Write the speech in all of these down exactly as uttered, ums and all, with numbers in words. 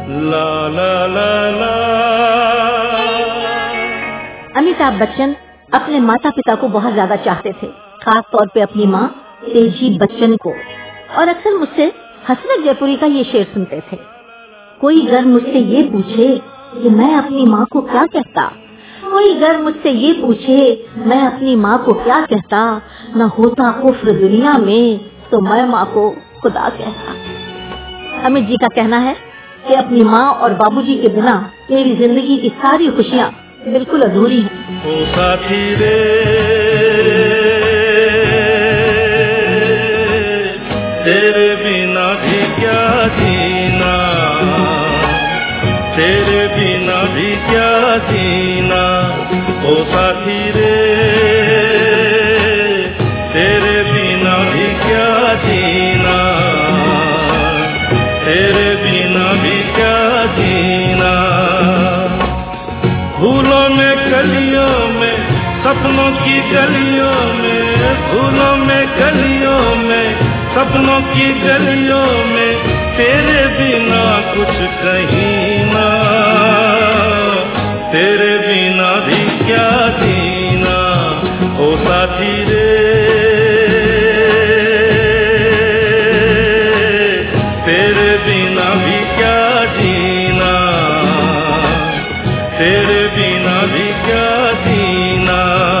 ला ला ला ला। अमिताभ बच्चन अपने माता पिता को बहुत ज्यादा चाहते थे, खास तौर पे अपनी माँ तेजी बच्चन को। और अक्सर मुझसे हसरत जयपुरी का ये शेर सुनते थे, कोई अगर मुझसे ये पूछे कि मैं अपनी माँ को क्या कहता, कोई अगर मुझसे ये पूछे मैं अपनी माँ को क्या कहता, न होता कुफ्र दुनिया में तो मैं माँ को खुदा कहता। अमित जी का कहना है कि अपनी माँ और बाबूजी के बिना मेरी जिंदगी की सारी खुशियाँ बिल्कुल अधूरी हैं। ओ साथी रे तेरे बिना भी क्या जीना, तेरे बिना भी क्या जीना। ओ साथी रे तेरे बिना भी क्या जीना, तेरे बिना भी क्या जीना। फूलों में कलियों में सपनों की गलियों में, फूलों में कलियों में सपनों की गलियों में तेरे बिना कुछ कहीं ना, तेरे बिना भी क्या जीना। ओ साथी रे तेरे बिना भी क्या जीना, तेरे बिना भी क्या जीना।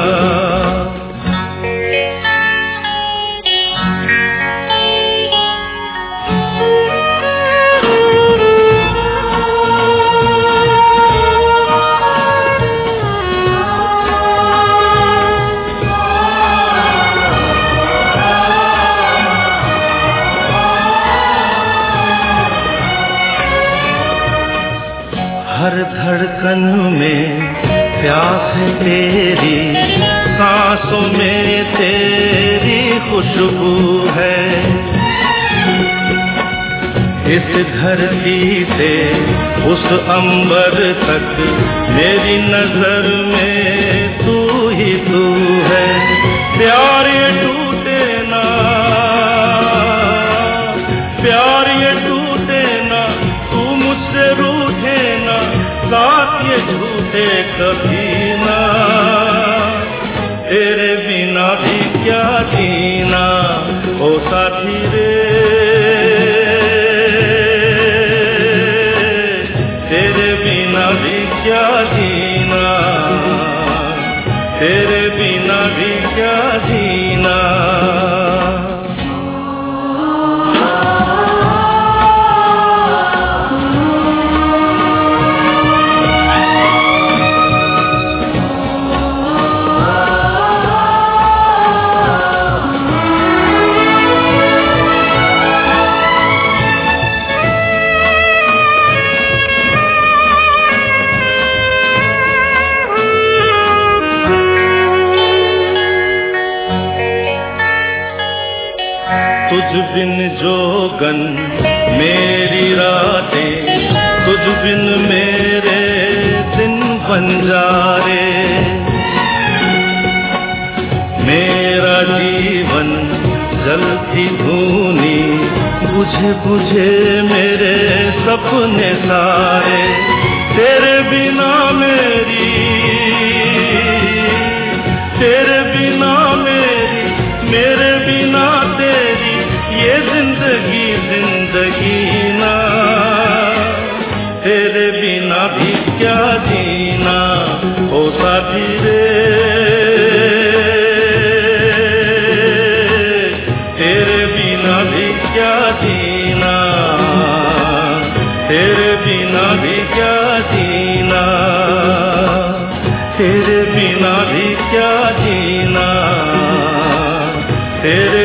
हर धड़कन में प्यास है तेरी, सांसों में तेरी खुशबू है। इस धरती से उस अंबर तक मेरी नजर में तू ही तू है। प्यार ये टूटे ना, प्यार ये टूटे ना, तू मुझसे रूठे ना, साथ ये झूठे कभी ना। तेरे बिना भी क्या जीना। ओ साथी रे तेरे बिना भी क्या जीना, तेरे बिना भी क्या जीना। तुझ बिन जोगन मेरी रातें, तुझ बिन मेरे दिन बंजारे। मेरा जीवन जलती धूनी, बुझे बुझे मेरे सपने सारे। तेरे बिना मेरी, तेरे बिना मेरी, मेरे बिना तेरी ये जिंदगी जिंदगी ना। तेरे बिना भी क्या जीना। ओ साथी रे तेरे बिना भी क्या जीना, तेरे बिना भी क्या जीना, तेरे बिना भी क्या जीना, तेरे